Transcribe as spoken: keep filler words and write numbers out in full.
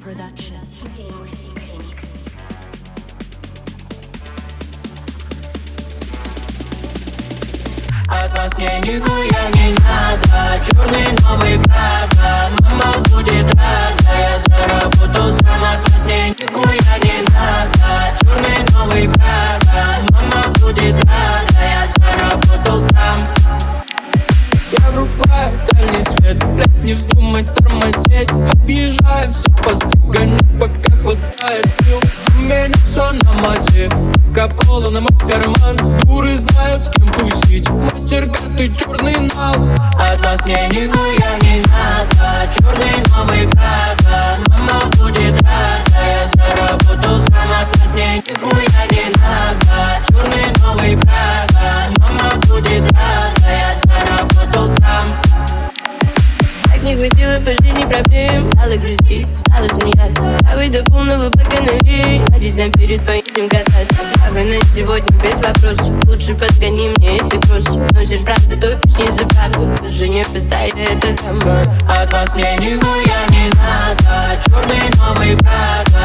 Production. От вас мне нихуя не надо. Черный новый Прада. Мама будет рада. Я заработал сам. От вас мне нихуя не надо. Черный новый Прада. Мама будет рада. Я заработал сам. Я врубаю дальний свет, блядь, не вздумай тормозеть. Объезжаю все посты, гоню, пока хватает сил. У меня все на массе, капола на мой карман. Дуры знают, с кем тусить, мастер-карт и черный нал. От вас мне нихуя не надо. Черный новый Прада. Мама будет рада. Я заработал сам. От вас мне нихуя не надо. Черный новый Прада. Мама будет рада. Я заработал сам. Так не хватило по жизни проблем. Стала грустить, стала смеяться. Я выйду полного бака налей. Садись наперед, поедем кататься. Давай на сегодня без вопросов. Лучше подгони мне эти кроссы. Носишь правду, топишь не за правду. Даже не поставь это дома. От вас мне нихуя не надо. Черный новый Прада.